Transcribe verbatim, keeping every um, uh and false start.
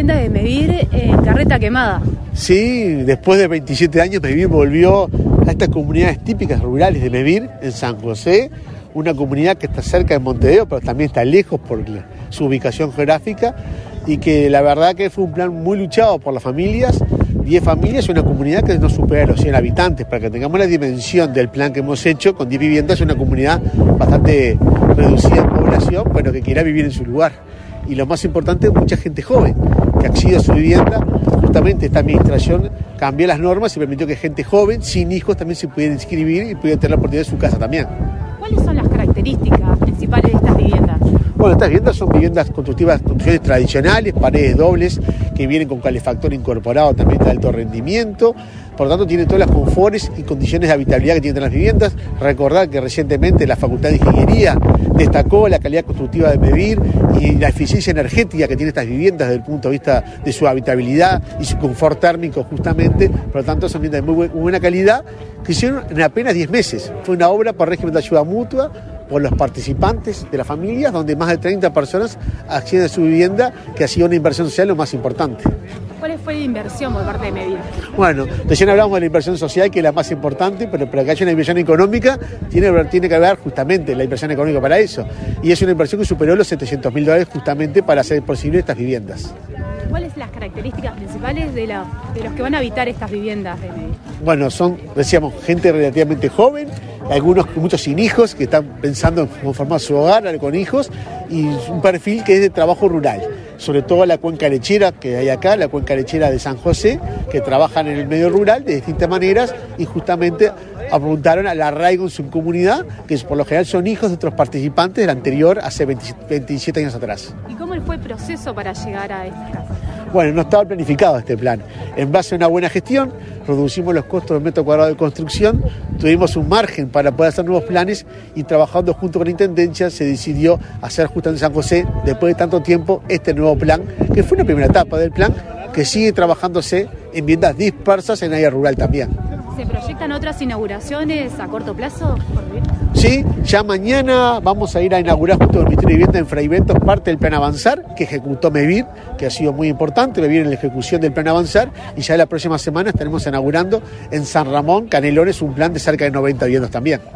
viviendas de Mevir en carreta quemada. Sí, después de veintisiete años Mevir volvió a estas comunidades típicas rurales de Mevir, en San José, una comunidad que está cerca de Montevideo, pero también está lejos por su ubicación geográfica, y que la verdad que fue un plan muy luchado por las familias. diez familias, una comunidad que no supera los cien habitantes. Para que tengamos la dimensión del plan que hemos hecho, con diez viviendas, es una comunidad bastante reducida en población, pero que quiera vivir en su lugar. Y lo más importante, mucha gente joven que accede a su vivienda. Justamente esta administración cambió las normas y permitió que gente joven, sin hijos, también se pudiera inscribir y pudiera tener la oportunidad de su casa también. ¿Cuáles son las características principales de estas viviendas? Bueno, estas viviendas son viviendas constructivas, construcciones tradicionales, paredes dobles, que vienen con calefactor incorporado también de alto rendimiento. Por lo tanto, tienen todas las confortes y condiciones de habitabilidad que tienen las viviendas. Recordar que recientemente la Facultad de Ingeniería destacó la calidad constructiva de Mevir y la eficiencia energética que tienen estas viviendas desde el punto de vista de su habitabilidad y su confort térmico justamente. Por lo tanto, son viviendas de muy buena calidad que hicieron en apenas diez meses. Fue una obra por régimen de ayuda mutua por los participantes de las familias, donde más de treinta personas acceden a su vivienda, que ha sido una inversión social lo más importante. ¿Cuál fue la inversión por parte de Mevir? Bueno, recién hablamos de la inversión social, que es la más importante, pero para que haya una inversión económica, tiene, tiene que haber justamente la inversión económica para eso. Y es una inversión que superó los setecientos mil dólares justamente para hacer posible estas viviendas. ¿Cuáles son las características principales de, la, de los que van a habitar estas viviendas de Mevir? Bueno, son, decíamos, gente relativamente joven, algunos muchos sin hijos que están pensando en conformar su hogar con hijos, y un perfil que es de trabajo rural, sobre todo la cuenca lechera que hay acá, la cuenca lechera de San José, que trabajan en el medio rural de distintas maneras y justamente apuntaron al arraigo en su comunidad, que por lo general son hijos de otros participantes del anterior, hace veintisiete años atrás. ¿Y cómo fue el proceso para llegar a estas casas? Bueno, no estaba planificado este plan. En base a una buena gestión, reducimos los costos del metro cuadrado de construcción, tuvimos un margen para poder hacer nuevos planes y trabajando junto con la Intendencia se decidió hacer justo en San José, después de tanto tiempo, este nuevo plan, que fue una primera etapa del plan, que sigue trabajándose en viviendas dispersas en área rural también. ¿Se proyectan otras inauguraciones a corto plazo? Sí, ya mañana vamos a ir a inaugurar junto con el Ministerio de Vivienda en Fray Bentos parte del Plan Avanzar, que ejecutó Mevir, que ha sido muy importante, Mevir en la ejecución del Plan Avanzar, y ya la próxima semana estaremos inaugurando en San Ramón, Canelones, un plan de cerca de noventa viviendas también.